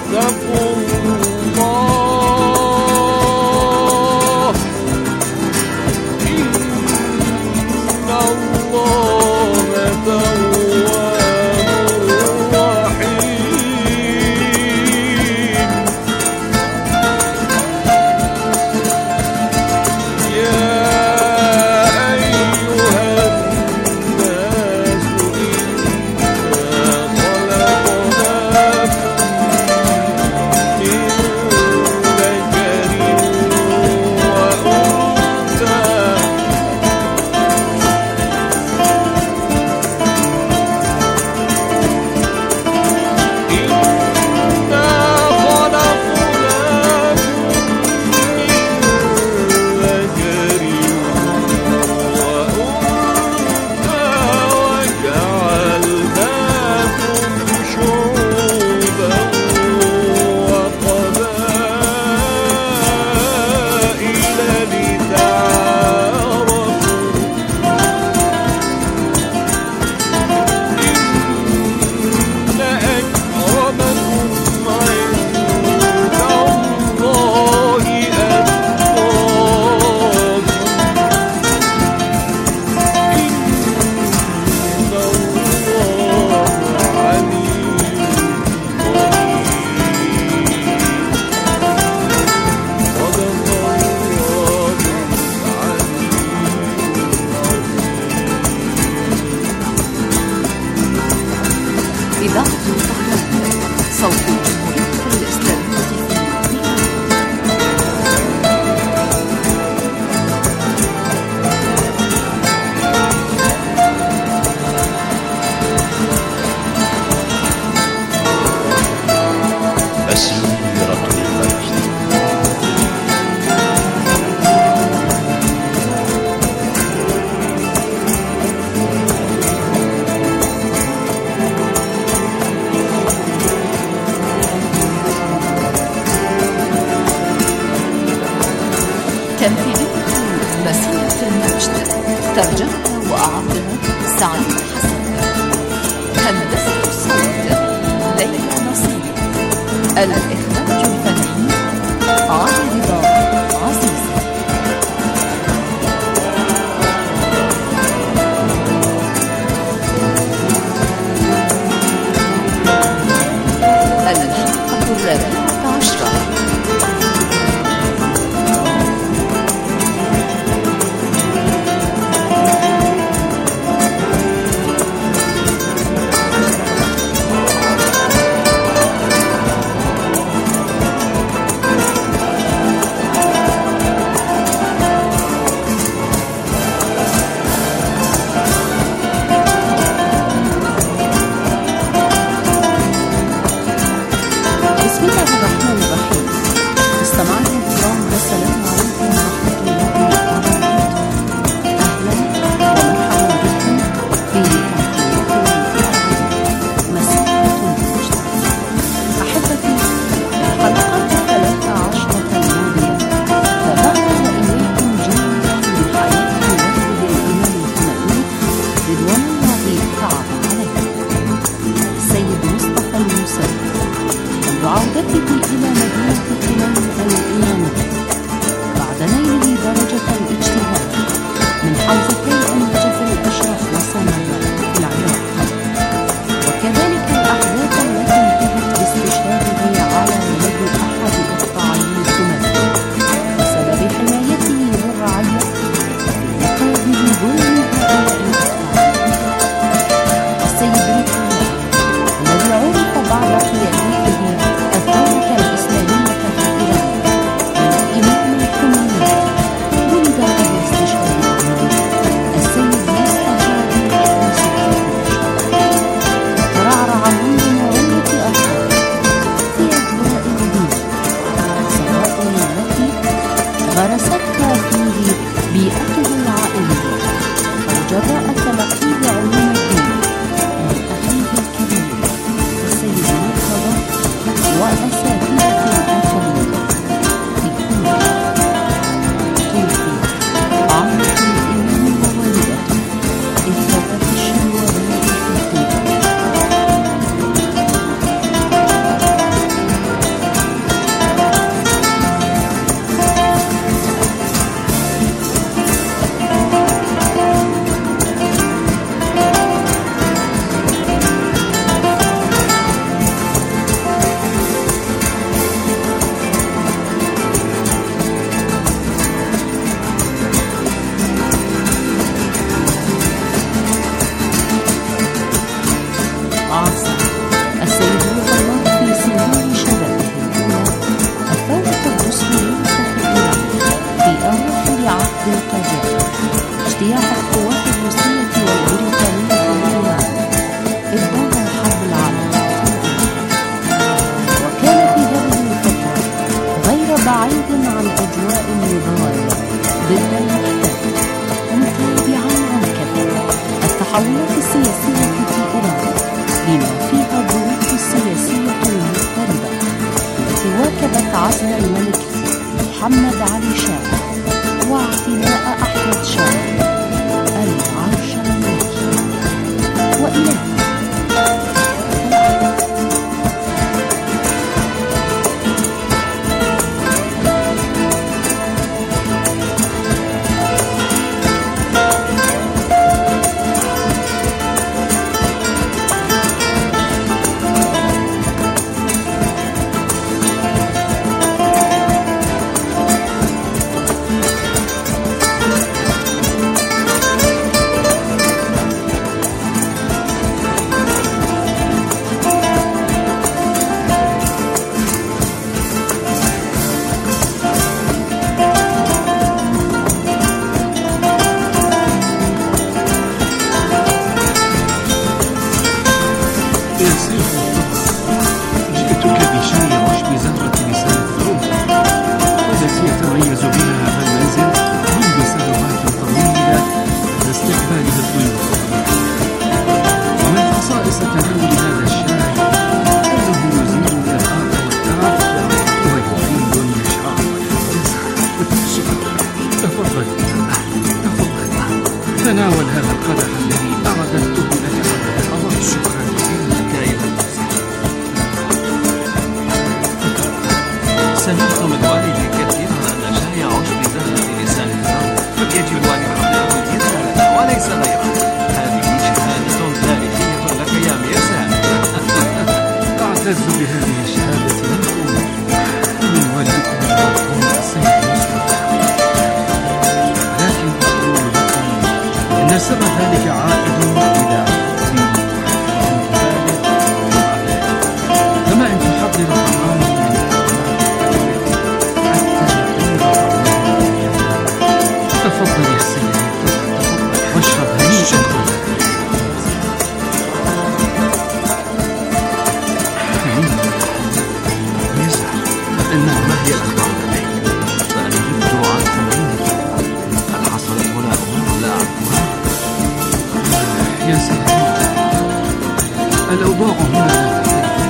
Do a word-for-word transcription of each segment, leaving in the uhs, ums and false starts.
ترجمة وأعدها سعيد حسن. هندسة الصوت ليلى نصير. الإخراج الفني علي رضا عزيز. الحلقة الرابعة عشرة. طلبت عزل الملك محمد علي شاه واعتلاء أحمد شاه العرش الملكي وإليه. تناول هذا القدح الذي أعددته لك على القضاء. شكرا لك يا الموسى. سمعت من والدي كثيرا أن شاي عشب زهرة لسان الثور فيجب أن يحققه الإذن وليس غيره. هذه شهادة تاريخية لك يا ميرزا. أعتز بهذه الشهادة منكم ومن والدكم المرحوم السيد مصطفى، لكن أقول لكم إن سر ذلك عائد إلى كما أن تحضر طعاما من تفضل يا سيدي، تفضل واشرب هنيئا. إنها ما هي الأخبار لديك؟ فأنا جبت عن ثمانين كتابا. هل حصلت هنا أمور لا أعرفها؟ يا سيدي، الأوضاع هنا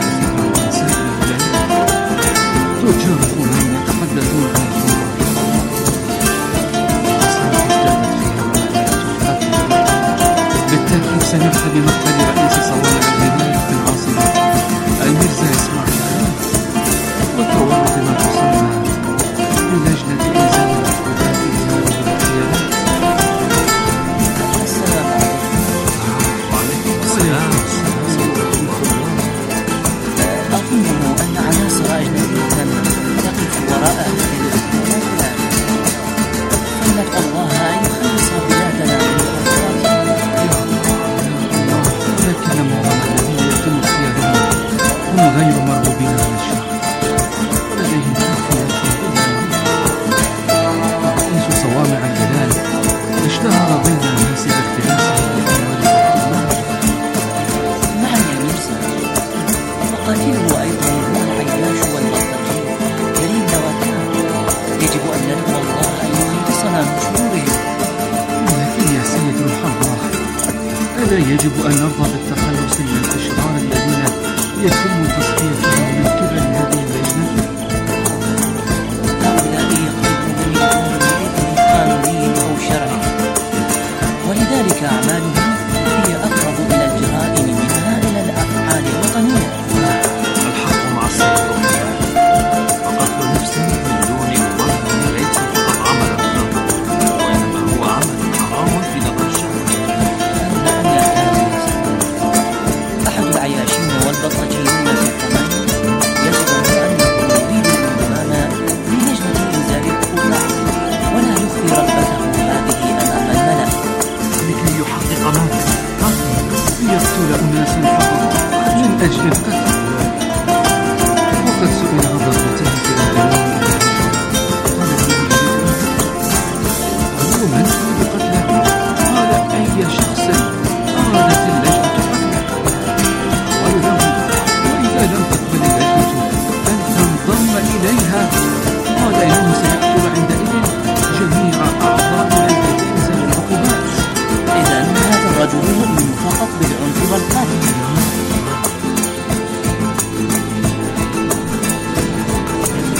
تجار فلان يتحدثون عن الخمر ازدادت فيها ومعلومات بالتأكيد سمعت بمقتل رئيس صوامع الولاية في العاصمة الميرزا إسماعيل وتورط ما تسمى بلجنة إنزال العقوبات إنزال الاغتيالات. السلام عليكم. وعليكم السلام ورحمة الله. أظن أن عناصر أجنبية تقف وراء هذه الاغتيالات، فندعو الله أن يخلص بلادنا من الخطرات. لكن معظم الذين يتم اغتيالهم هم غير مرغوبين من الشعب ولديهم خلفيات رئيس صوامع البلاد اشتهر بين الناس باختلاسه لأموال الحكومات. نعم يا ميرزا، وقاتله أيضا هو العياش والبطاقين كريم نواكان. يجب أن ندعو الله أن يخلصنا من شرورهم. لكن يا سيد روح الله، ألا يجب أن نرضى بالتخلص من الأشرار الذين يتم تصفيتهم من قبل هذه اللجنة؟ هؤلاء يقتلون بدون إذن قانوني أو شرعي، ولذلك أعمالهم هي أقرب إلى الجرائم منها إلى الأفعال الوطنية. الحق مع السيد فقتل نفس من دون مبرر ليس فقط عمل الشر وإنما هو عمل حرام في نظر الشرع. نعم يا هذا أحد العياشين والبطاجين في الثمان يزعم أنه يريد الانضمام للجنة إنزال العقوبات ولا يخفي رغبته هذه أمام الملأ لكي يحقق ماذا؟ ليقتل أناسا فقط من أجل القتل. وقد سئل عن ضربته في الجنون قال هو من أراد قتله؟ قال أي شخص أرادت اللجنة قتله. قال له وإذا لم تقبل اللجنة أن تنضم إليها قال إنه سيقتل عندئذ جميع أعضاء لجنة إنزال العقوبات. إذن هذا الرجل يؤمن فقط بالعنف والقتل.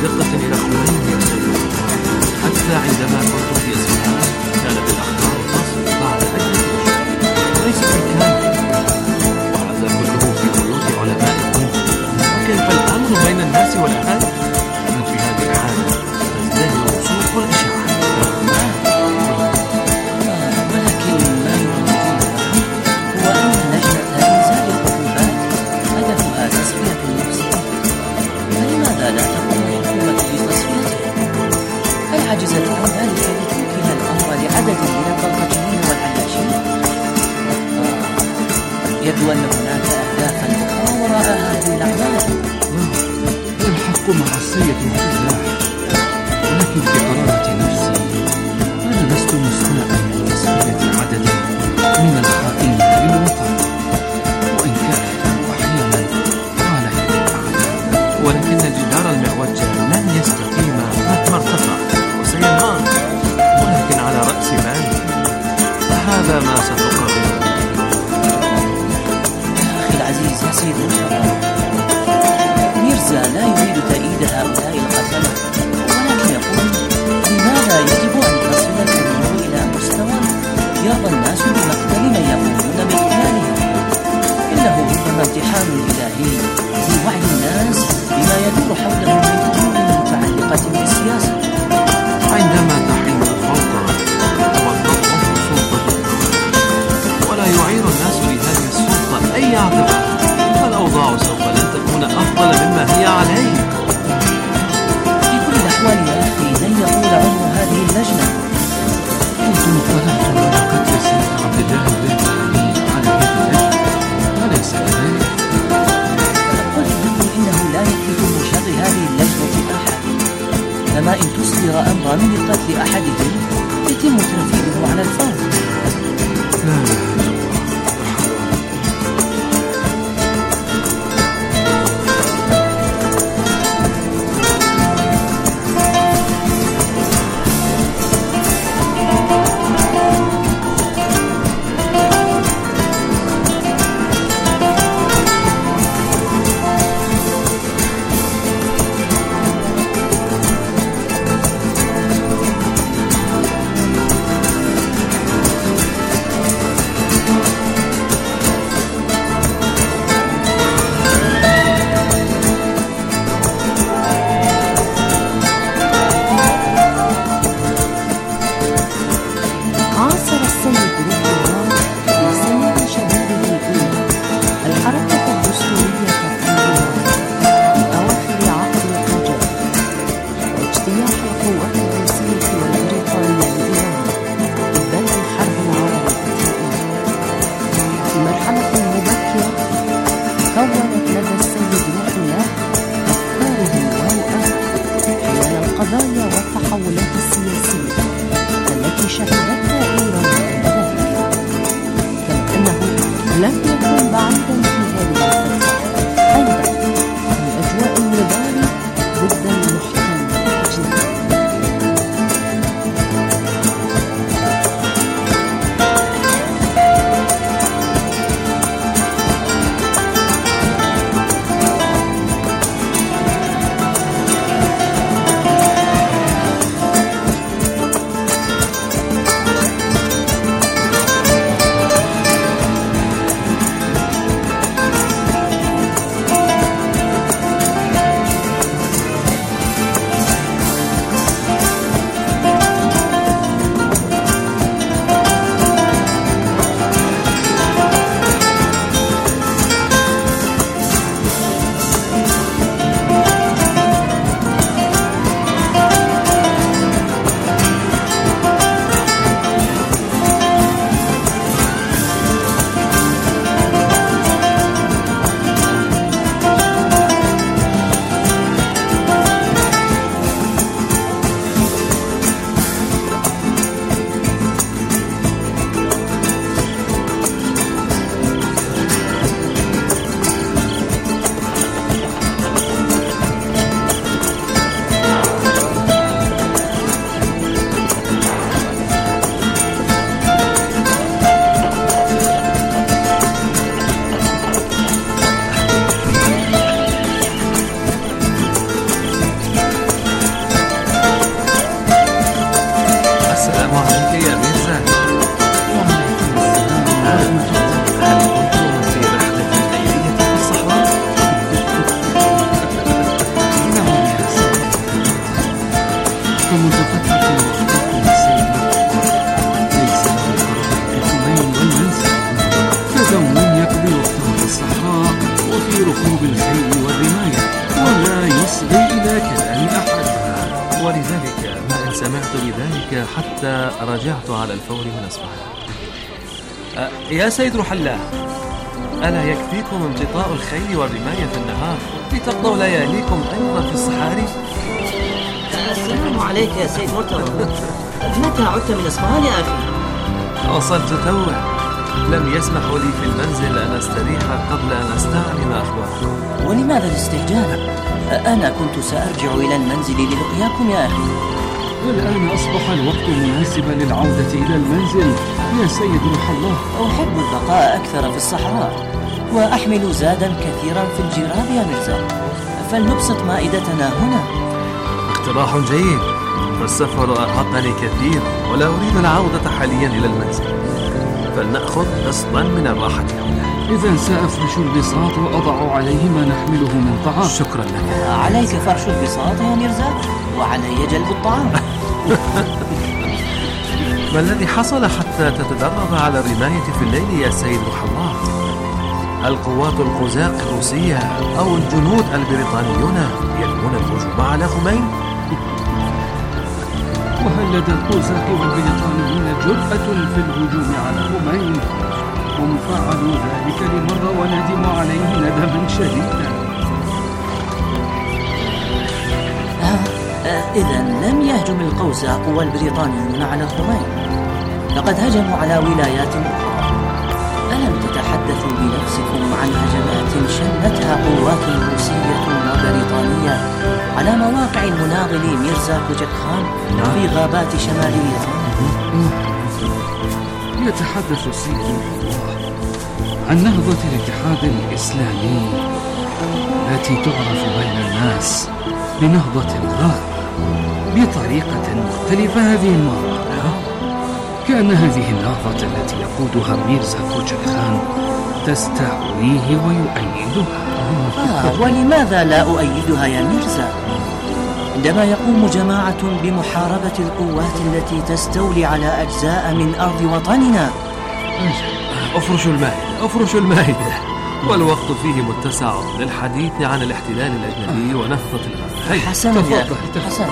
بدقة إلى خمين يا سيدي. حتى عندما كنت في إصفهان كانت الأخبار تصل بعد عدة أشهر وليس بالكامل، وهذا كله في بيوت علماء الدين. وكيف الأمر بين الناس والأهل؟ من في هذه الحالة تزدهر سوق الإشاعة. ولكن ما يريدونه هو أن لجنة إنزال العقوبات هدفها تصفية النفس، فلماذا لا تقوم الحكومة بتصفيته؟ هل عجزت عن ذلك لتوكل الأمر لعدد من البلطجيين والعياشين؟ يبدو أن هناك أهدافا أخرى وراء هذه الأعمال. الحق معصية الله، ولكن في قرارة نفسي أنا لست مستاء من تصفية عدد من الخائنين للوطن، وإن كانت أحيانا على يد الأعداء. ولكن جدار المعوج لن يستقيم مهما ارتفع وسينهار، ولكن على رأس مال، فهذا ما ستقرره. أخي العزيز يا سيد الشباب، ميرزا لا يريد تأييد هؤلاء القتلة، ولكن يقول لماذا يجب أن تصل الأمور إلى مستوى يرضى الناس بمقتل من يقومون باقتلالهم؟ إنه ربما امتحان إلهي لوعي الناس بما يدور حولهم من أمور متعلقة بالسياسة. عندما تحين الفوضى وتضعف سلطة الدولة ولا يعير الناس لهذه السلطة أي اعتبار، فالأوضاع سوف لن تكون أفضل مما هي عليه. في كل الأحوال يا أخي لن يطول عمر هذه اللجنة. كنت مطلعت على قتل السيد عبد الله الدهباني على يد اللجنة، أليس كذلك؟ قلت لكم إنه لا يحدث من شر هذه اللجنة أحد، كما إن تصدر أمرا لقتل أحدهم يتم تنفيذه على الفور. لا لا إله إلا الله. القضايا والتحولات السياسية التي شهدتها إيران آنذاك، كما أنه لم يكن بعيدا في هذه الفترة أيضا من أجواء النضال ضد المحتل الأجنبي. حتى رجعت على الفور من أصبحت. أه يا سيد روح الله، ألا يكفيكم امتطاء الخيل والرماية في النهار لتقضوا لياليكم أيضا في الصحاري؟ السلام عليك يا سيد مرتضى. متى عدت من أصفهان يا أخي؟ وصلت توه، لم يسمحوا لي في المنزل أن أستريح قبل أن أستعلم أخباركم. ولماذا الاستعجال؟ أنا كنت سأرجع إلى المنزل للقياكم يا أخي. الآن أصبح الوقت مناسبا للعودة إلى المنزل يا سيد روح الله. أحب البقاء أكثر في الصحراء وأحمل زادا كثيرا في الجراب يا مرزا، فلنبسط مائدتنا هنا. اقتراح جيد، فالسفر أرهقني كثير ولا أريد العودة حاليا إلى المنزل، فلنأخذ قسطا من الراحة هنا. إذا سأفرش البساط وأضع عليه ما نحمله من طعام. شكرا لك. عليك فرش البساط يا مرزا، وعلي جلب الطعام. ما الذي حصل حتى تتدرب على الرماية في الليل يا سيد روح الله؟ القوات القزاق الروسية أو الجنود البريطانيون ينمون الهجوم على خمين؟ وهل لدى القزاق والبريطانيين جرأة في الهجوم على خمين؟ هم فعلوا ذلك لمرة وندموا عليه ندما شديدا. إذا لم يهجم القوزاق والبريطانيون على خمين، لقد هجموا على ولايات أخرى. ألم تتحدثوا بنفسكم عن هجمات شنتها قوات روسية وبريطانية على مواقع المناضل ميرزا كوجك خان في غابات شمال إيران؟ يتحدث السيد الله عن نهضة الاتحاد الإسلامي التي تعرف بين الناس بنهضة الغار بطريقة مختلفة هذه المرة. كأن هذه النهضة التي يقودها ميرزا كوجك خان تستهويه ويؤيدها. آه ولماذا لا أؤيدها يا ميرزا؟ عندما يقوم جماعة بمحاربة القوات التي تستولي على أجزاء من أرض وطننا. أفرشوا المائدة، أفرشوا المائدة، والوقت فيه متسع للحديث عن الاحتلال الأجنبي ونهضة الغرب. حسنا يا أخي، حسنا.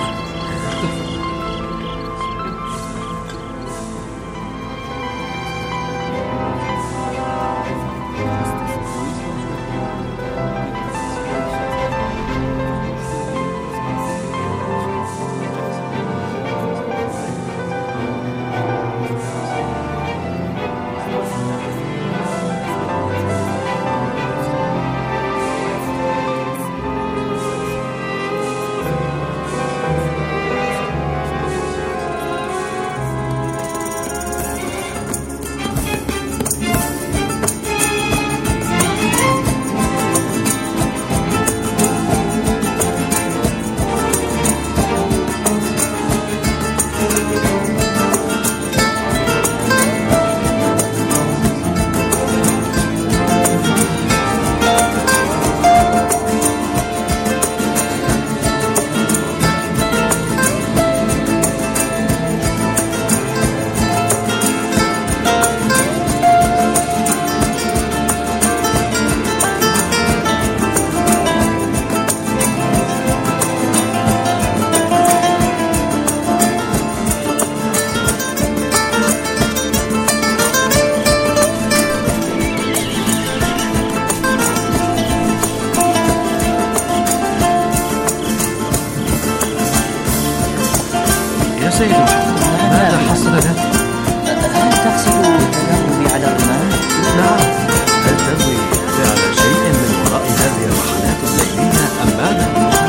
سيد ماذا حصل لك؟ هل تقصد تدربي على الرمال؟ نعم، هل تنوي فعل شيء من وراء هذه الرحلات الليلية أم ماذا؟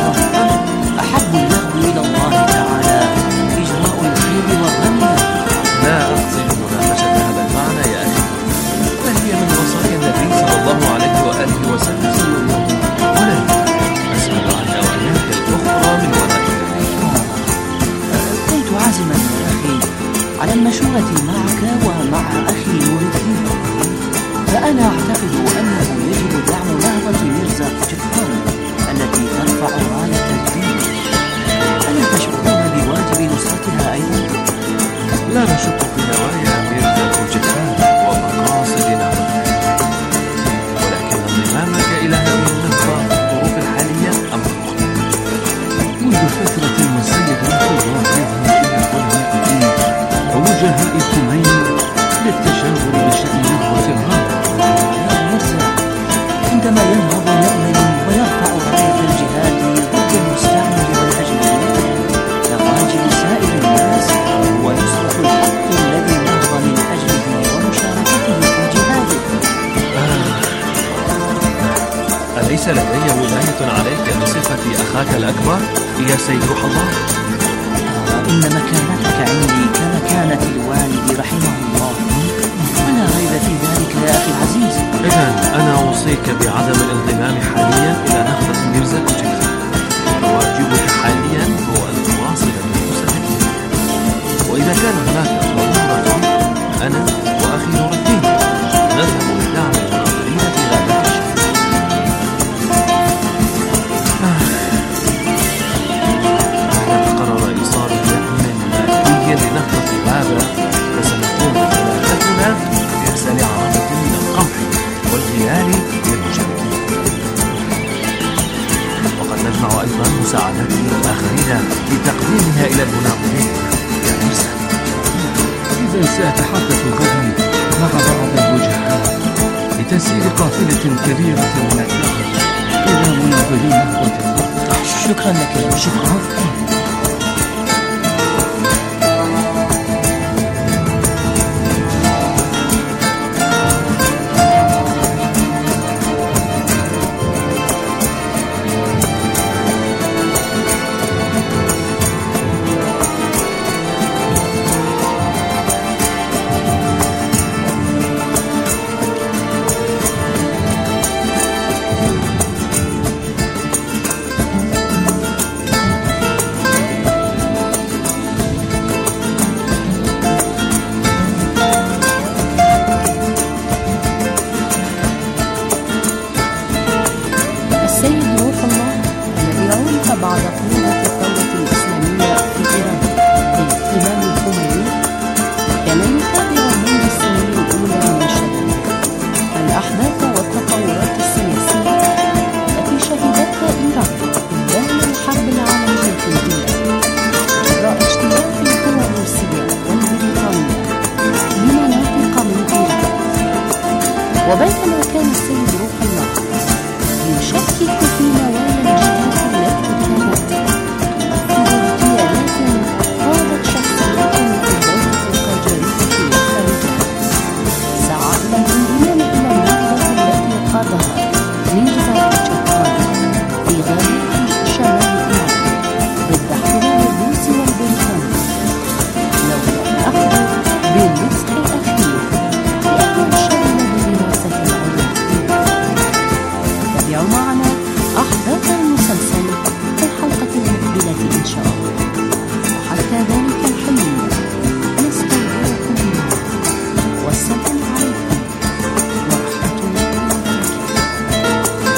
أحب اللهو إلى الله تعالى إجراء الخيل والرمي. لا أقصد مناقشة هذا المعنى يا أخي، فهي من وصايا النبي صلى الله عليه وآله وسلم، ولكن أسأل عن أوامرك الأخرى من وراء ذلك. كنت عازما يا أخي على المشورة معك ومع أخي نور الدين، فأنا أعتقد أنه يجب دعم نهضة ميرزا كوجك خان التي ترفع راية الدين. ألا تشعرون بواجب نصرتها أيضا؟ لا نشك في نوايا ميرزا كوجك خان ومقاصد نهضتها، ولكن انضمامك إلى هذه النهضة في الظروف الحالية أمر مختلف. منذ فترة والسيد رسول الله يذهب إلى علماء الدين عندما ينهض مؤمن ويرفع راية الجهاد ضد المستعمر والأجنبي، فواجب سائر الناس هو نصرة الحق الذي نهض من أجله ومشاركته في جهاده. آه. أليس لدي ولاية عليك بصفتي أخاك الأكبر يا سيد روح الله؟ آه، إن مكانتك عندي كمكانة الوالد رحمه الله، ولا ريب في ذلك يا أخي العزيز. إذن أنا أوصيك بعدم الانضمام حاليا إلى نهضة ميرزا كوجي خان. واجبك حاليا هو أن تواصل دروسك، وإذا كان هناك ضرورة أنا وأخي نور الدين نذهب لدعم المناظرين في غابات الشام. بعد قرر إيصال دعم مادي لنهضة غابة، فسنقوم بثلاثتنا بإرسال عربة من القمح والغيال للمشاركين، وقد نجمع أيضا مساعدات من الآخرين لتقديمها إلى المناظرين يا ميرزا. إذا سأتحدث غدا مع بعض الوجهاء لتسير قافلة كبيرة من الدعم إلى مناظرين نهضة الأرض. شكرا لك يا شكرا. وبينما كان السيد روح الله يشكك في نوايا الجهات التي كانت في اغتيالات قادت شخصيات في الدولة القجرية والخارجية، سعى إلى الانضمام إلى النهضة التي قادها ميرزا كوجي خان في غابات شمال إيران ضد احتلال الروس والبريطاني، لولا الأخذ بالنصح الأخير لأن شغل بدراسة العلوم. تابعوا معنا أحداث المسلسل في الحلقة المقبلة إن شاء الله، وحتى ذلك الحين نستودعكم الله، والسلام عليكم ورحمة الله وبركاته.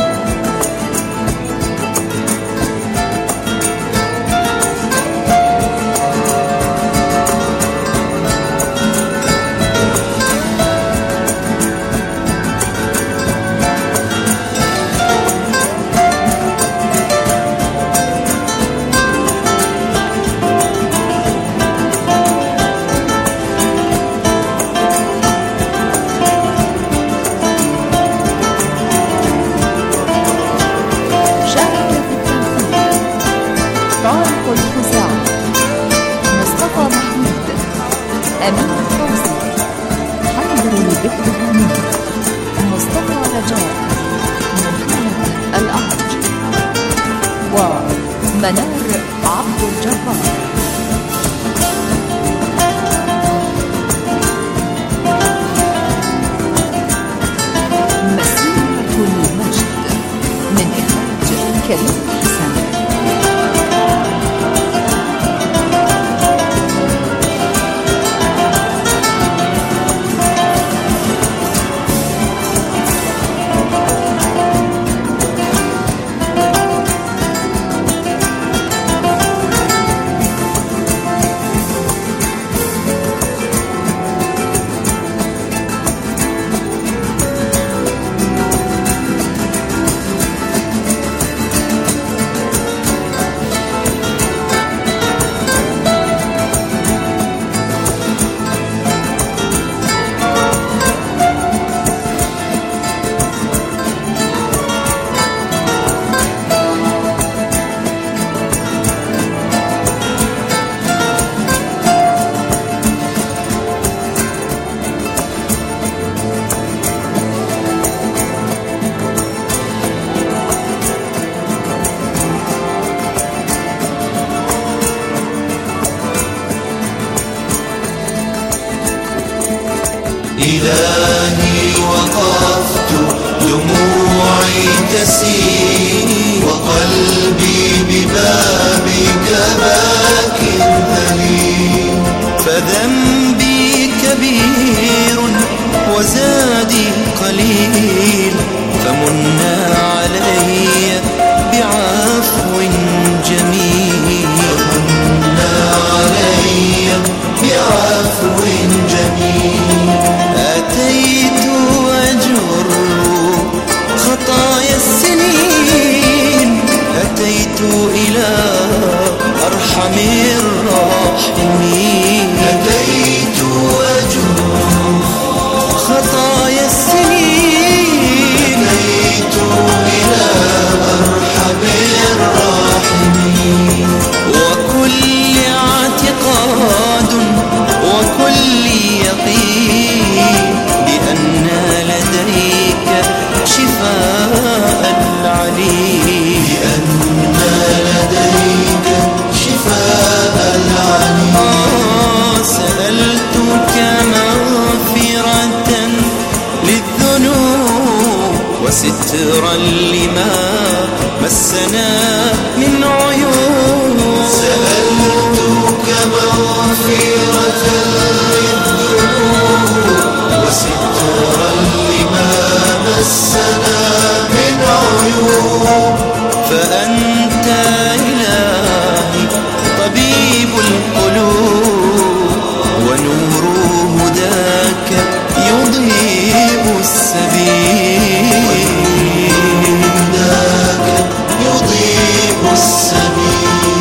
شارك في التمثيل طارق الخزاعي، مصطفى محمود، أمين الفوزي، حيدر البكرهاني، مصطفى رجاء، محمد الأعرج، ومنار عبد الجبار. مسيرة المجد من إخراج كريم حسن. وسترا لما مسنا من عيوب. سألتك مغفرة للذنوب وسترا لما مسنا من عيوب. فأنت إلهي طبيب القلوب ونور هداك يضيء السبيل. هداك يضيء السبيل.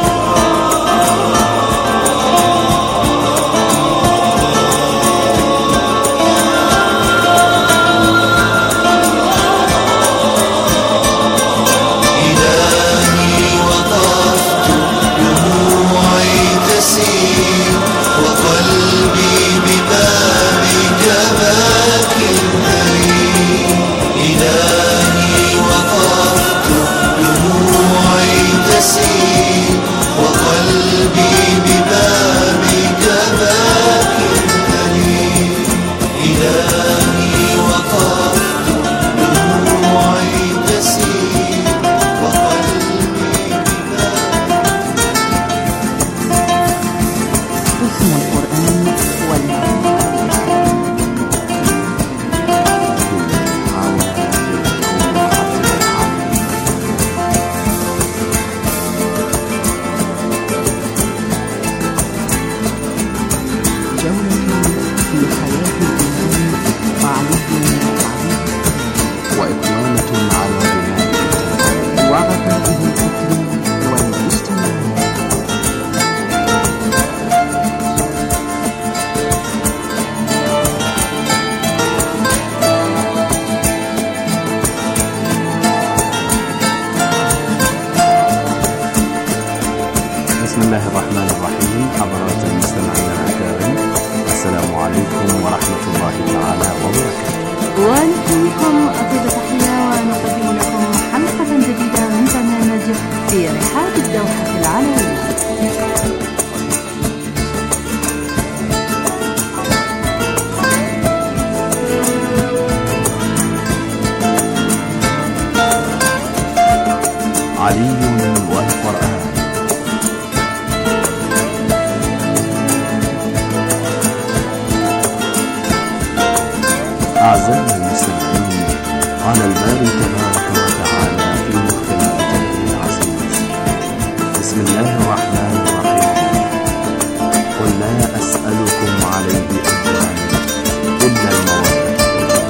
بسم الله الرحمن الرحيم. حضرات المستمعين الأكارم، السلام عليكم ورحمة الله تعالى وبركاته. ونحييكم أطيب تحية ونقدم لكم حلقة جديدة من برنامج في رحاب الدوحة العلوية. علي والقرآن. أعزائي المستمعين، قال الباري تبارك وتعالى في محكم كتابه العزيز: بسم الله الرحمن الرحيم، قل لا أسألكم عليه أجرا إلا المودة.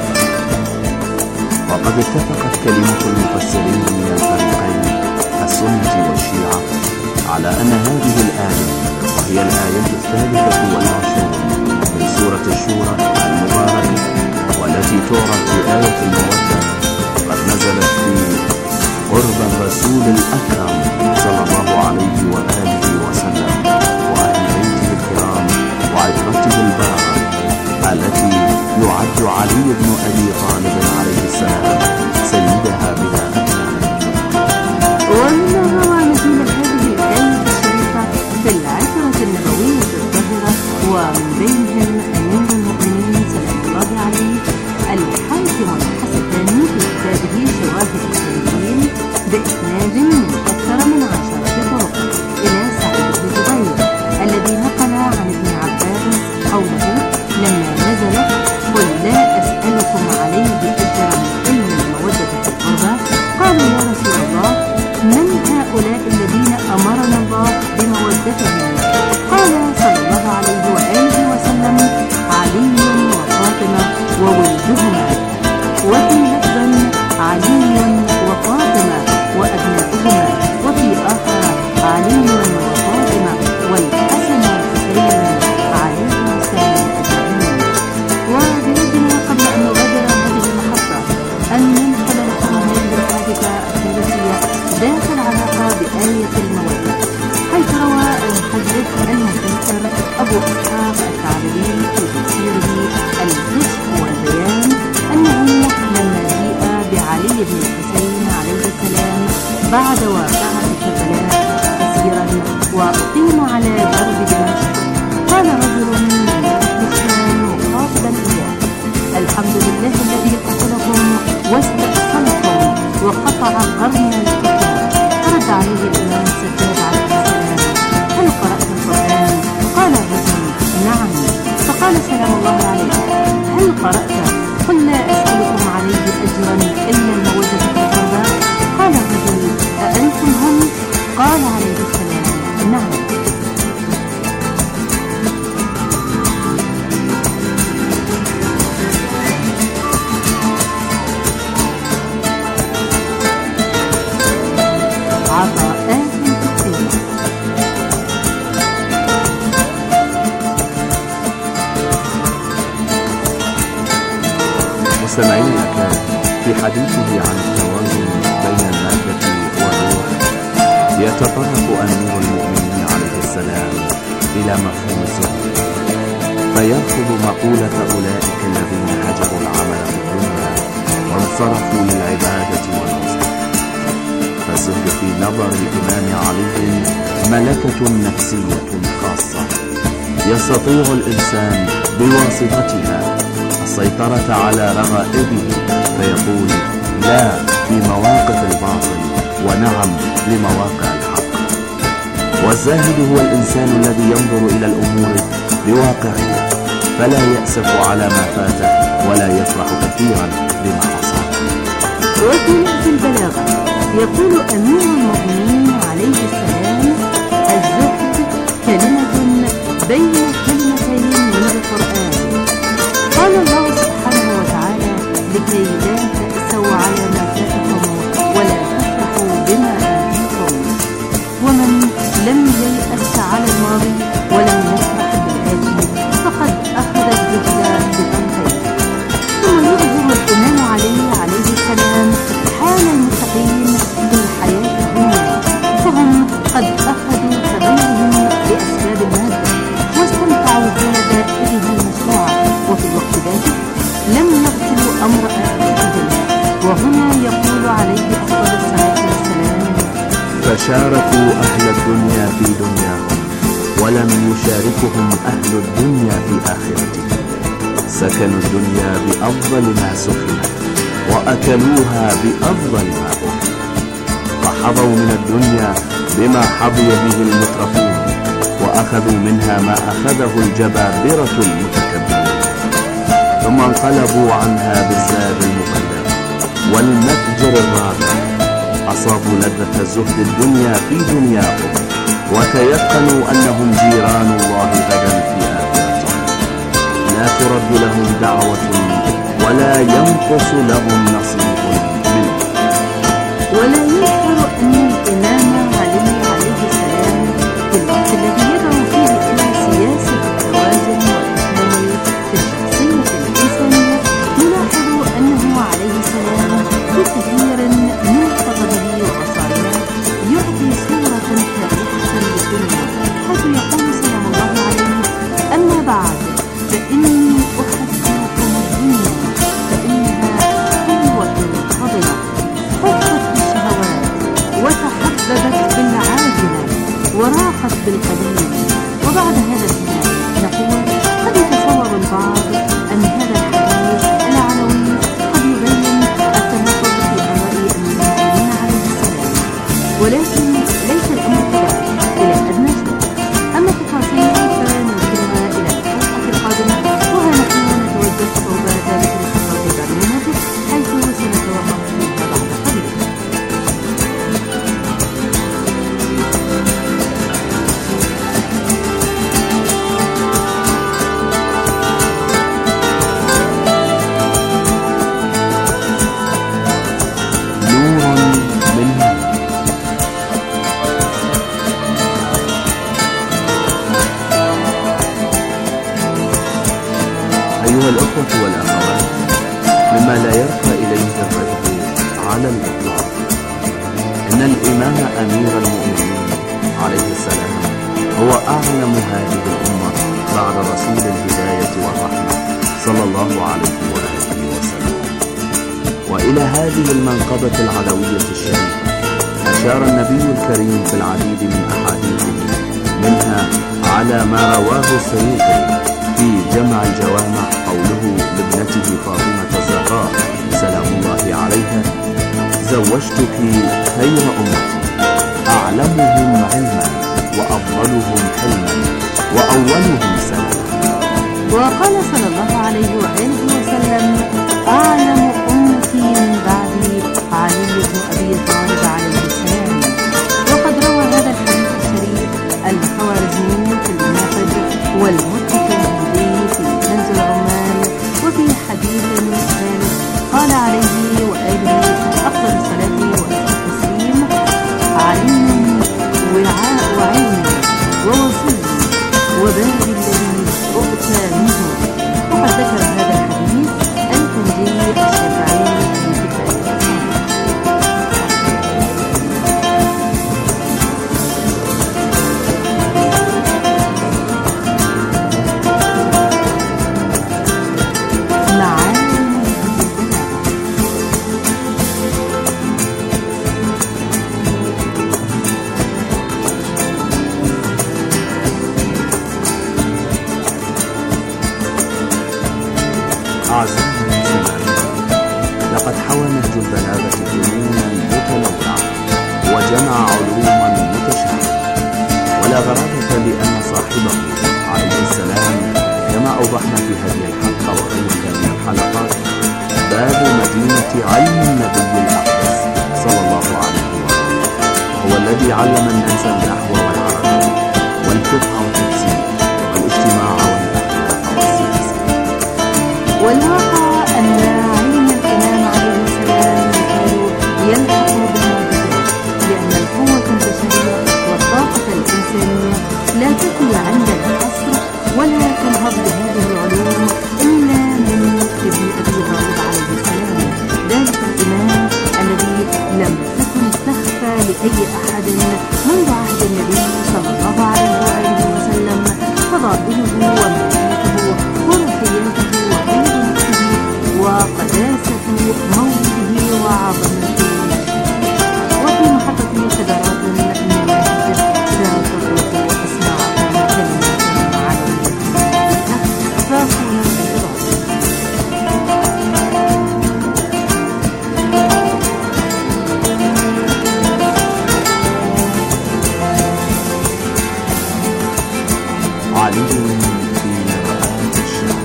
وقد اتفقت كلمة المفسرين من الفريقين السنة والشيعة على أن هذه الآية، وهي الآية الثالثة والعشرون من سورة الشورى المباركة والتي تعرف بآية المودة، قد نزلت في قرب الرسول الأكرم صلى الله عليه وآله وسلم وأهل بيته الكرام وعترته البارة، التي يعد علي بن أبي طالب عليه السلام سيدها بلا أدنى. ومن روى نزول هذه الآية الشريفة في العترة النبوية الظاهرة، ومن بينهم أمير المؤمنين سلام الله عليه الحاكم الحسني في كتابه شواهد التنزيل بإسناد من أكثر من عشرة طرق إلى سعيد بن جبير، الذي نقل عن ابن عباس قوله لما نزلت: قل لا أسألكم عليه أجرا إلا المودة في القربى. قالوا: يا رسول الله، من هؤلاء الذين أمرنا الله بمودتهم؟ قال صلى الله عليه وآله وسلم: علي وفاطمة وولدهما. وفي لفظ: علي وفاطمة وأبناؤهما. وفي آخر: علي وفاطمة والحسن والحسين عليهم السلام أجمعين. وبيدنا قبل أن نغادر هذه المحطة أن ننقل لكم هذه الحادثة الثلاثية ذات العلاقة بآية المودة، حيث روى المحدث المفسر أبو إسحاق الثعلبي في تفسيره الكشف والبيان أنه لما جيء بعلي بن الحسين عليه السلام بعد واقعة كربلاء أسيرا وأقيم على درب دمشق، قال رجل من أهل الشام مخاطبا إياه: الحمد لله الذي قتلكم واستأصل وقطع قرن الحكام. فرد عليه الإمام سجاد عليه السلام: هل قرأت القرآن؟ قال الرجل: نعم. فقال سلام الله عليه: هل قرأت قل لا أسألكم عليه أجرا إلا المودة في القربى؟ قال الرجل: أأنتم هم؟ قال عليه السلام: نعم. عطاءات كثيرة. مستمعين الأكرام، في حديثه عن التوازن بين المادة والروح يتطرق أمير المؤمنين عليه السلام إلى مفهوم الزهد، فيرفض مقولة أولئك الذين هجروا العمل في الدنيا وانصرفوا للعبادة والنصر. فالزهد في نظر الإمام علي ملكة نفسية خاصة يستطيع الإنسان بواسطتها السيطرة على رغائبه، فيقول لا في مواقف الباطل ونعم لمواقع الحق. والزاهد هو الإنسان الذي ينظر إلى الأمور بواقعية، فلا يأسف على ما فاته ولا يفرح كثيرا بما أصابه. وفي نهج البلاغة يقول أمير المؤمنين عليه السلام: الزهد كلمة بين كلمتين من القرآن. قال الله سبحانه وتعالى: لكي لا تأسوا على ما فاتكم ولا تفرحوا بما آتاكم. ومن لم ييأس على الماضي ولم يفرح بالآتي فقد أخذ الزهد بطرفيه. ثم يظهر الإمام علي عليه السلام حال المتقين في الحياة الدنيا، فهم قد أخذوا تغيرهم بأسباب المادة واستمتعوا بلذائذه المشروعة، وفي الوقت ذاته لم يغفلوا أمر آخرتهم. وهنا يقول عليه أفضل الصلاة والسلام: فشاركوا أهل الدنيا في دنياهم ولم يشاركهم أهل الدنيا في آخرتهم. سكنوا الدنيا بأفضل ما سكنت وأكلوها بأفضل ما أكلوا، فحظوا من الدنيا بما حظي به المترفون، وأخذوا منها ما أخذه الجبابرة المتكبرون، ثم انقلبوا عنها بالزاد المقلب والمتجر الرابع. أصابوا لذة الزهد الدنيا في دنياهم وتيقنوا أنهم جيران الله غدا في آخرته، لا ترد لهم دعوة ولا ينقص لهم نصيب منه. ولا يذكر أن الإمام علي عليه السلام في الوقت الذي يدعو فيه إلى سياسة التوازن والتكامل في الشخصية الإنسانية، نلاحظ أنه عليه السلام في كثير من خطبه وقصائده يعطي صورة تاريخية للدنيا، حيث يقول سلام الله عليه: أما بعد فإني أحبكم الدنيا فإنها قوة فضلة، حفت بالشهوات وتحببت بالعاجلة وراحت بالقليل. وبعد هذا الكلام نقول: قد يتصور البعض أن هذا الحديث العلوي قد يبين التناقض في آراء أمير المؤمنين عليه السلام، ولكن ليس الأمر كذلك إلى أدنى شيء. أما التفاصيل فنرجعها إلى الحلقة القادمة، وها نحن نتوجه صوب ذلك الخطاب البرنامج، حيث سنتوقف فيها بعد قليل. أيها الأخوة والأخوات، مما لا يرقى إليه الرجل على الإطلاق إن الإمام أمير المؤمنين عليه السلام هو أعلم هذه الأمة بعد رسول الهداية والرحمة صلى الله عليه وآله وسلم. وإلى هذه المنقبة العلوية الشريفة أشار النبي الكريم في العديد من أحاديثه، منها على ما رواه السيوطي في جمع الجوامع قوله لابنته فاطمة الزهراء سلام الله عليها: زوجت تزوجتك خير أمتي، أعلمهم علما وأفضلهم حلما وأولهم سلما. وقال صلى الله عليه وآله وسلم: أعلم أمتي من بعدي علي بن أبي طالب عليه السلام. وقد روى هذا الحديث الشريف الخوارزمي في المناقب والمتقن الهندي في كنز العمال. وفي حديث ثالث قال عليه وآله أفضل الصلاة والتسليم: علم وعاء وعلم ووصي وباب الذي أؤتى منه. وقد ذكر هذا الحديث الكندي الشافعي في كتاب الأصحاب. أعزائي المستمعين، لقد حوى نهج البلاغة فنونا متنوعة وجمع علوما متشابهة، ولا غرابة لأن صاحبه عليه السلام كما أوضحنا في هذه الحلقة وغيرها من الحلقات باب مدينة علم النبي الأقدس صلى الله عليه وسلم، وهو الذي علم الناس النحو والعربي والفقه والتفسير والاجتماع والأخلاق والسياسة. والواقع أن علم الإمام عليه السلام يلحق بالمعجزات، لأن القوة البشرية والطاقة الإنسانية لا تكون عند الحصر ولا تنهض بهذه العلوم إلا من ابن أبي طالب عليه السلام، ذلك الإمام الذي لم تكن تخفى لأي أحد منذ عهد النبي صلى الله عليه وآله وسلم فضائله ومكانته وروحياته وقداسة موته وعظمته. وفي محطة شجرات النماذج ستطلق أسماعكم كلمات على فاصل علي في مرآة الشعر.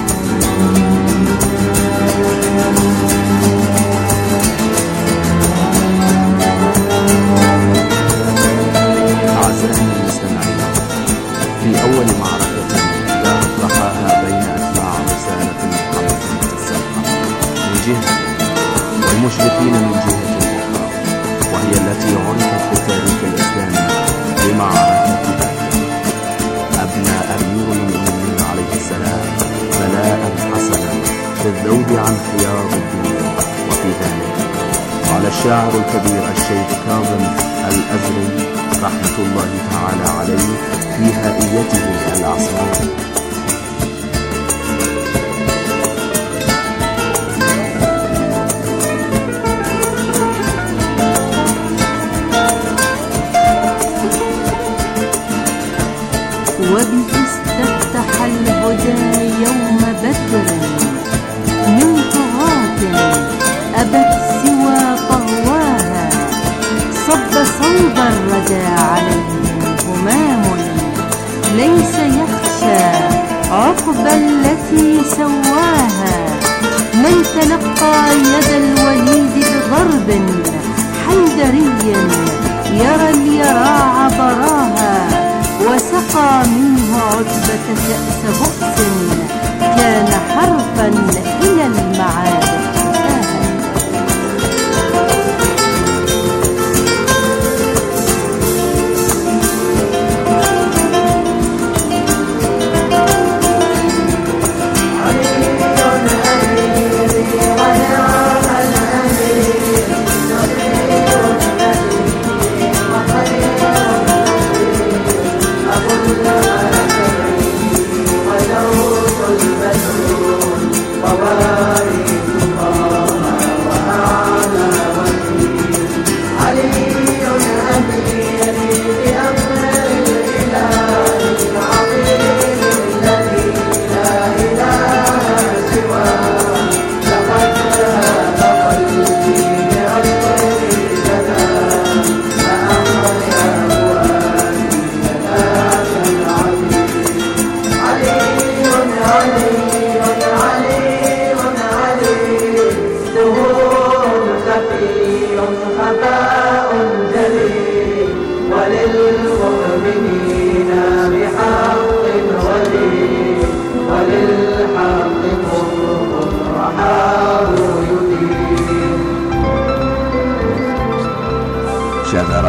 أعزائي المستمعين، في أول معركة دارت رخاها بين أتباع رسالة محمد السابقة من جهة والمشركين من جهة أخرى، وهي التي عرفت في التاريخ الإسلامي بمعركة بدر. أبنى أمير المؤمنين عليه السلام بلاء حسنا في الذود عن خيار الدين، وفي ذلك قال الشاعر الكبير الشيخ كاظم الأزري رحمة الله تعالى عليه في هائيته العصرية: وبه استفتح الهدى يوم بدر من طغاة أبت سوى طغواها، صب صوب الردى عليهم همام ليس يخشى عقب التي سواها. من تلقى يد الوليد بضرب حيدري يرى اليراع براها، وسقى منه عتبة كأس بؤس كان حرفا إلى المعاد احتفاها. ووارث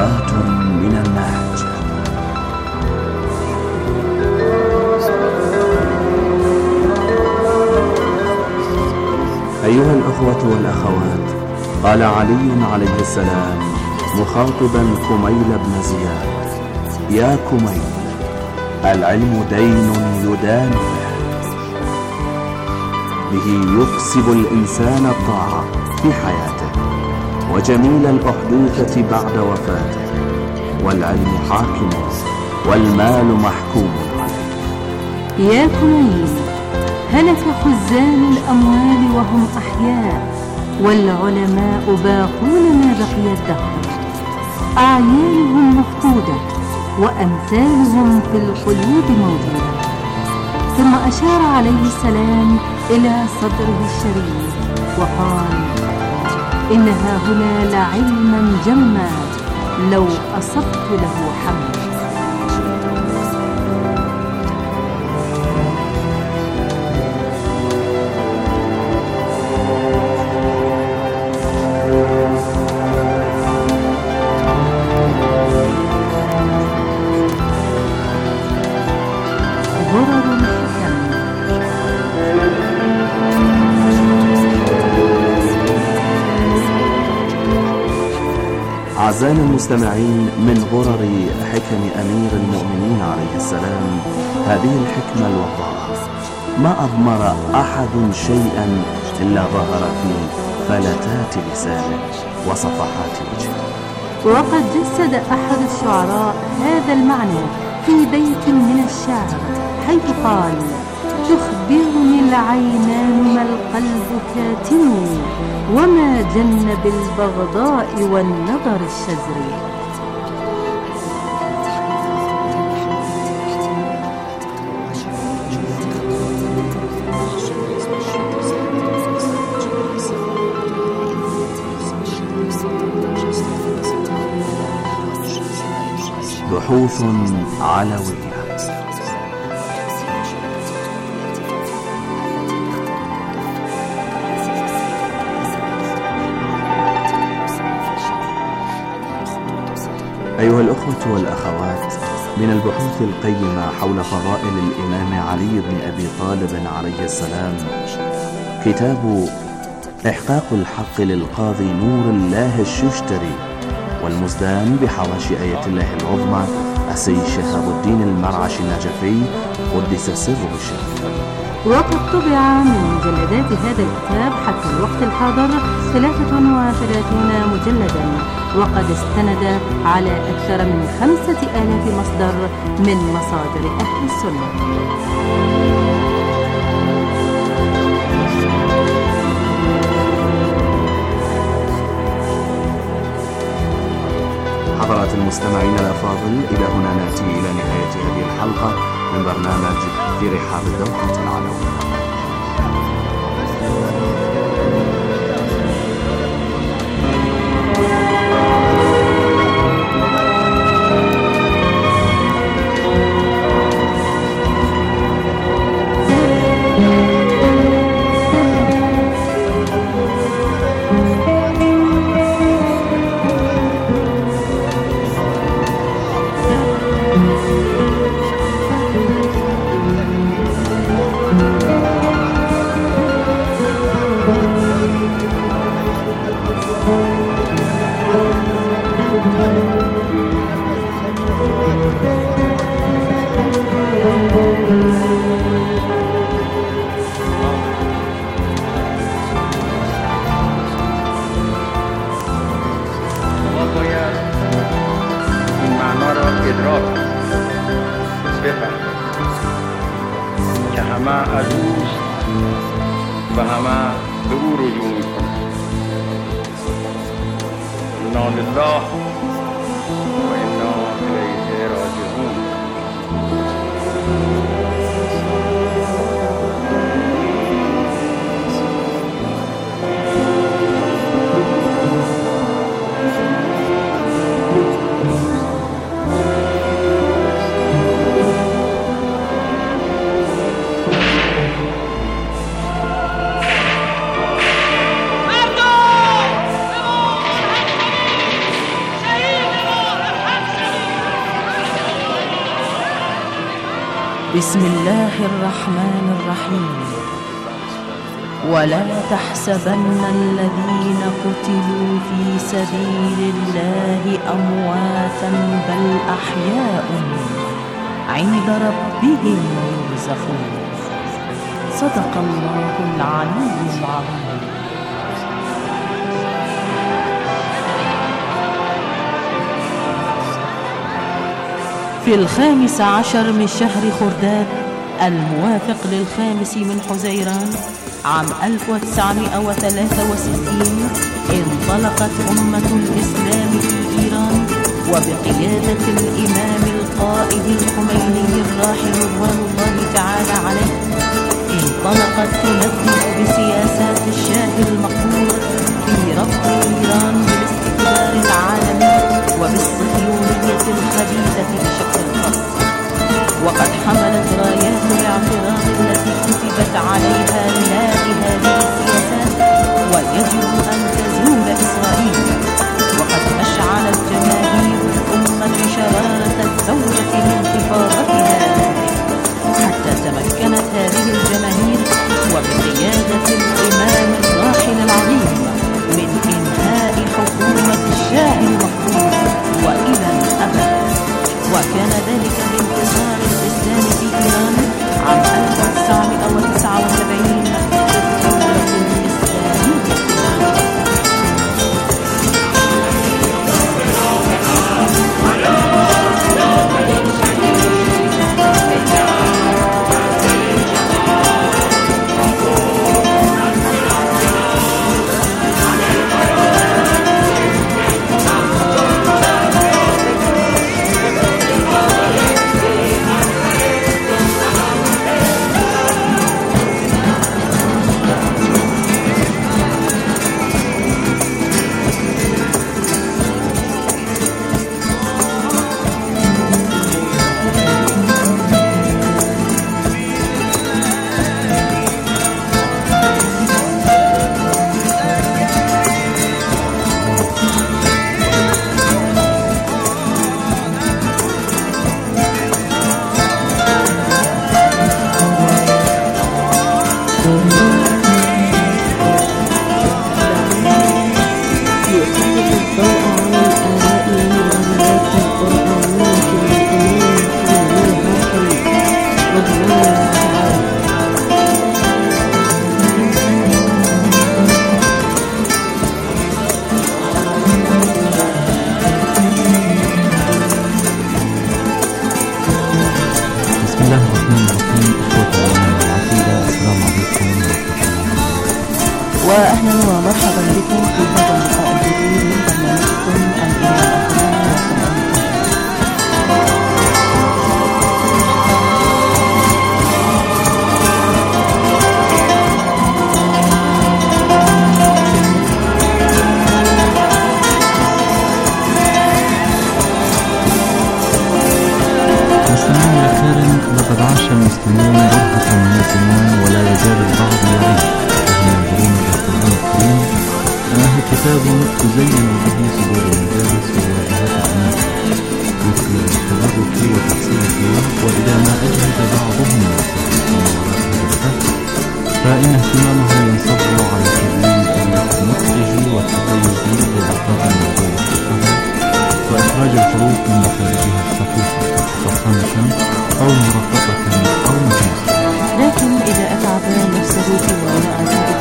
حلقات من النهج. أيها الأخوة والأخوات، قال علي عليه السلام مخاطبا كميل بن زياد: يا كميل، العلم دين يدان به، به يكسب الإنسان الطاعة في حياته وجميل الأحدوثة بعد وفاته، والعلم حاكم والمال محكوم عليه. يا كميل، هلك خزان الأموال وهم أحياء، والعلماء باقون ما بقي الدهر، أعيانهم مفقودة وأمثالهم في القلوب موجودة. ثم أشار عليه السلام إلى صدره الشريف وقال: إنها هنا لعلما جما لو أصبت له حملا. أعزائنا المستمعين، من غرر حكم أمير المؤمنين عليه السلام هذه الحكمة الوضاءة: ما أضمر أحد شيئا إلا ظهر في فلتات لسانه وصفحات وجهه. وقد جسد أحد الشعراء هذا المعنى في بيت من الشعر، حيث قال: تخبرني العينان ما القلب كاتم، وما جن بالبغضاء والنظر الشزري. بحوث علوية. أيها الأخوة والأخوات، من البحوث القيمة حول فضائل الإمام علي بن أبي طالب عليه السلام كتاب إحقاق الحق للقاضي نور الله الششتري، والمزدان بحواشي آية الله العظمى السيد شهاب الدين المرعشي النجفي قدس سره الشريف. وقد طبع من مجلدات هذا الكتاب حتى الوقت الحاضر ثلاثة وثلاثون مجلدا، وقد استند على أكثر من خمسة آلاف مصدر من مصادر أهل السنة. حضرات المستمعين الأفاضل، إلى هنا نأتي إلى نهاية هذه الحلقة من برنامج في رحاب الدوحة العلوية. که همه از اوست و همه به او رجوع میکنند. انا لله و انا الیه راجعون. بسم الله الرحمن الرحيم. ولا تحسبن الذين قتلوا في سبيل الله أمواتا بل أحياء عند ربهم يرزقون. صدق الله العلي العظيم. في الخامس عشر من شهر خرداد الموافق للخامس من حزيران عام ألف وتسعمائة وثلاثة وستين انطلقت أمة الإسلام في إيران وبقيادة الإمام القائد الخميني الراحل رضوان الله تعالى عليه. انطلقت تنفذ بسياسات الشاه المقهور في ربط إيران بالاستكبار العالمي وبالصهيونية الخبيثة بشكل خاص، وقد حملت رايات الاعتراض التي كتبت عليها لا لهذه السياسات ويجب أن تزول إسرائيل. وقد أشعلت جماهير الأمة شرارة الثورة من انتفاضتها ذلك، حتى تمكنت هذه الجماهير وبقيادة الإمام الراحل العظيم من إنهاء حكومة الشاه المقهور وإلى الأبد. وكان ذلك بانتصار الإسلام في إيران عام ألف وتسعمائة وتسعة وسبعين في الثورة الإسلامية. وأهلا ومرحبا بكم في هذا اللقاء الجديد من برنامجكم الإمام مستمعين الكرام، لقد عاش المسلمون برهة من الزمان ولا يزال البعض يعيش وهم ينظرون إلى القرآن الكريم أنه كتاب تزين به صدور المدارس وواجهات الناس مثل التبرك وتحصيل الثواب. وإذا ما أجهد بعضهم من وراء هذا الفهم فإن اهتمامه ينصب على تبيين المخرج والتطيب للأخطاء الموجودة في القرآن وإخراج الحروف من مخارجها الصحيحة فخامة أو مرققة أو مجموعة. لكن إذا أتعب نفسه في وراء ذلك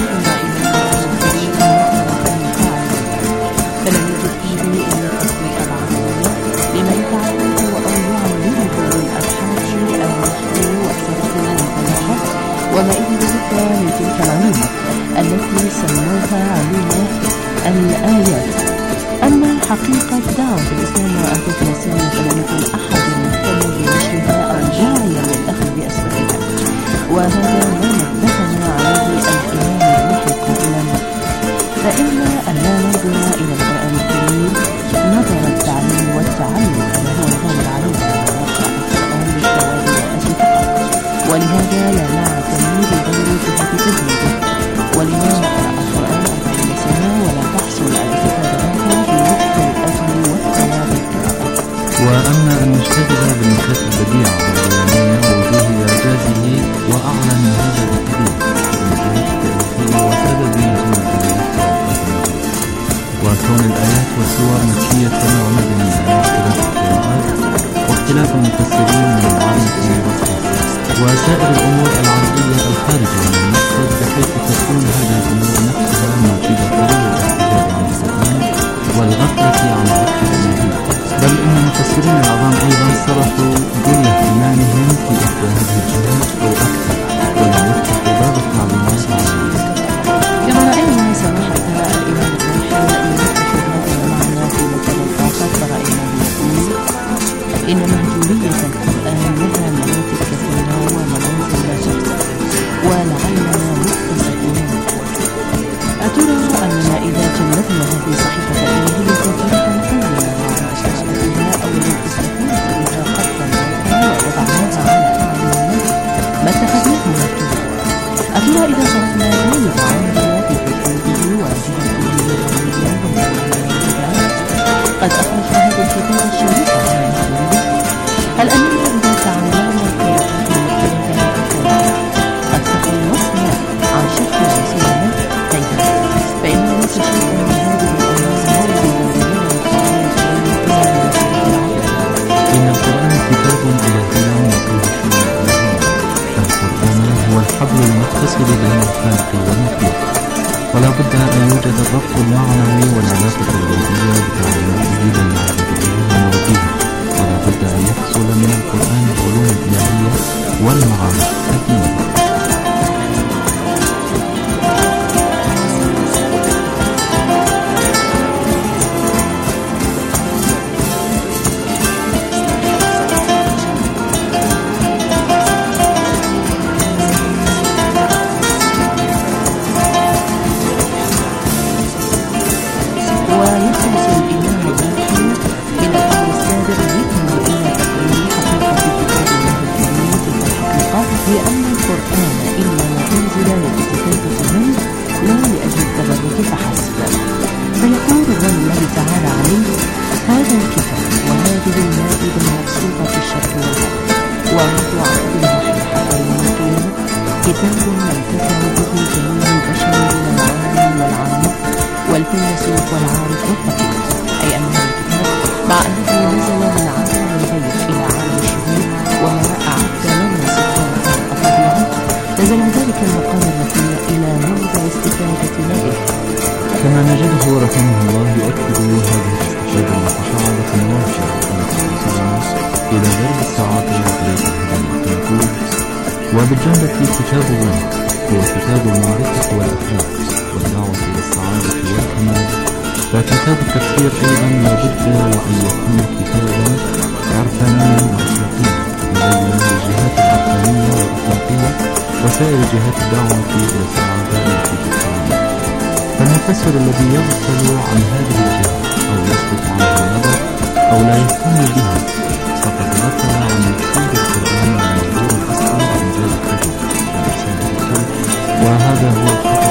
فلم يجد فيه إلا التسويق العربية لما يتعلمه أو يعلمه من الحاج النحو والصرف والبلاغة وما إلى ذلك من تلك العلوم التي سموها علوم الآيات. أما حقيقة دعوة الإسلام وأهداف الإسلام فلم يكن أحد مهتم بنشرها أو داعيا للأخذ بأسبابها، وهذا ما نبهنا عليه الإمام الروحي قائلا: فإن أن لا ننظر إلى القرآن الكريم نظر التعليم والتعلم كما هو نظام العلوم ونقرأ القرآن للثواب والأجر فقط، ولهذا لا نعتني بغير جهة تجربة، ولما نقرأ القرآن أربعين سنة ولا تحصل على كتاب آخر بوقت الأجر والثواب القراءة. وأما أن نشتغل بالنكات البديعة والبيانية كون الآيات والسور مكية ومدنية لاختلاف القراءات واختلاف المفسرين من العامة والخاصة وسائر الأمور العربية الخارجة عن المقصد، بحيث تكون هذه الأمور نفسها موجبة للاحتجاج عن القرآن والغفلة عن ذكر النبي. بل إن المفسرين العظام أيضا صرفوا كل اهتمامهم في إحدى هذه الجهات أو أكثر، ولم يفتحوا باب التعليمات عن ذلك. كما رأينا سماحة الإمام الراحل يفتح هذا المعنى في مثال آخر، فرأينا يقول إن مهجورية القرآن لها مراتب كثيرة ومنازل لا تحصى، ولعلنا متسقون. أترى أننا إذا جلدنا هذه صحيفة الإلهية جلدا طويلا وعلى قراءتها أو الاستفادة بها قدمناها ووضعناها على أعيننا ما اتخذناه مكتوبا؟ أترى إذا صرفنا ذلك عمرنا في تجويده وجهته للرمية والمعلومات قد أخرجنا هذا الكتاب الشريف عن المهجورية؟ هل أننا إذا تعاملنا القراءات المختلفة الأخرى قد تخلصنا عن شك رسولنا؟ هيها، فإن ليس شيء من هذه الأمور موجودا لنا إن القرآن كتاب إلهي وفيه شؤون إلهية. القرآن هو الحبل المتصل بين الخالق والمخلوق، ولا بد أن يوجد الربط المعنوي والعلاقة الغيبية بتعليماته بين عبد الله ومربيه، ولا بد أن يحصل من القرآن العلوم الإلهية والمعارف الدينية. لأن القرآن إنما أنزل للاستفادة منه لا لأجل التبرك فحسب. فيقول رضوان الله تعالى عليه: هذا الكتاب وهذه المائدة المبسوطة في الشرق والغرب ومنذ عهد الوحي حتى يوم القيامة كتاب ينتفع به جميع البشر من العالم والعامة والفيلسوف والعارف والفقيه. أي أن هذا الكتاب مع أنه نزل من عالم الغيب إلى عالم الشهود وما أعد لنا سبحانه الطبيعة، نزل من ذلك المقام الرفيع إلى موضع استفادتنا به. كما نجده رحمه الله يؤكد هذه الاستفادة المتشعبة الواسعة التي توصلنا إلى درب السعادة وطريق الهدى المقول. وبالجملة كتاب الله هو كتاب المعرفة والأخلاق والدعوة إلى السعادة والكمال. فكتاب التفسير أيضا لابد وأن يكون كتابا عرفانيا وأخلاقيا يبين الجهات العرفانية والأخلاقية وسائر جهات الدعوة إلى السعادة التي تتعلم. فالمفسر الذي يغفل عن هذه الجهة أو يسقط عنها النظر أو لا يهتم بها فقد غفل عن مقصود القرآن والمنظور الأصلي من ذلك الرجل والرسالة الكون، وهذا هو